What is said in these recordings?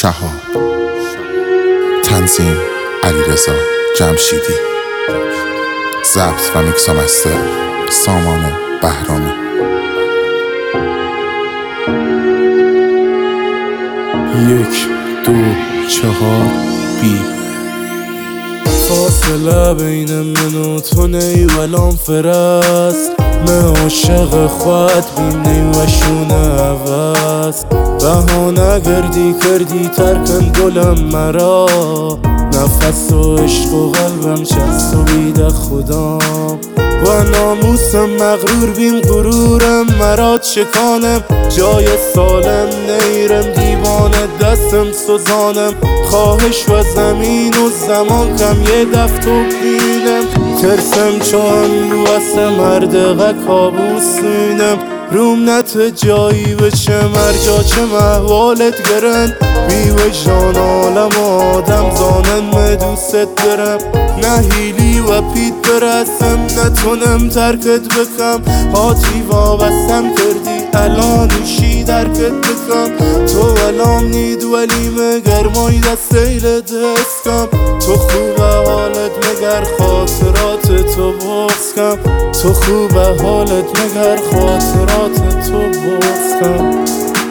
شهاب. تنظیم علیرضا جمشیدی. ضبط و میکس و مستر سامان بهرامی. 1 2 4 بی. فاصله بین من و تو نی ولام فرست، من عاشق خود بیم نی و شونه عوض. بهانه کردی ترکن گلم مرا، نفس و عشق و قلبم چست و بیده خدام. و ناموسم مغرور بیم غرورم مرا چکانم، جای سالم نیرم دیوانه دستم سوزانم. خواهش و زمین و زمان کم یه دفتو بینم، ترسم چون بوسه مردقه کابوس بینم. روم نت جایی بچه مرجا چه محوالت گرن، بی وجدان عالم آدم زانن مدوست برم. نه هیلی و پیت برسم نتونم ترکت بکم، هاتی وابستم کردی الانیشی درکت بکم. تو الان نید ولی مگر مای دستیل دستکم، تو خوبه حالت مگر خاطرات تو بازکم. تو خوبه حالت مگر خاطرات تو بازکم.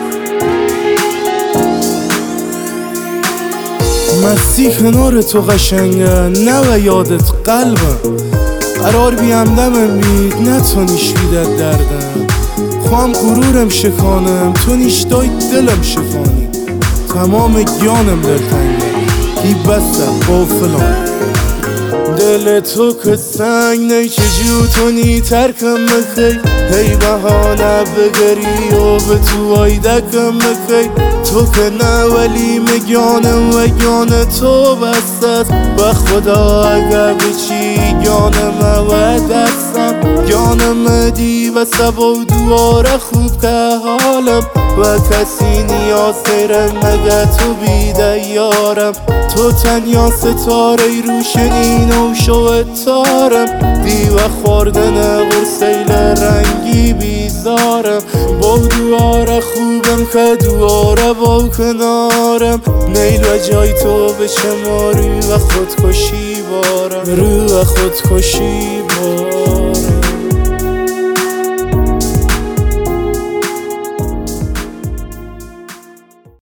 مستی کنار تو قشنگه نه و یادت قلبم، قرار بیم دمم بید نتونیش بیدت دردم. خواهم غرورم شکانم تو نیش دای دلم شفانی، تمام گیانم دلتنگه کی بسته قافلان. دل تو که سنگ نی چجور تو نی ترکم بخی، هی بهانه بگری و به تو آیدکم بخی. تو که نه ولی مگانم و گان تو بست، و خدا اگر بچی گانم و دستم. گانم دی و سبا و دواره خوب که حالم، و کسی نیاز دیرم مگه تو بیده یارم. تو تنیا ستاره روشنی نوشو تارم، دی و خوردن غرسیل رنگی بیزارم. با دواره خوبم که دواره با کنارم، نیل و جای تو به چه ما رو و خودکشی بارم، رو و خودکشی بارم.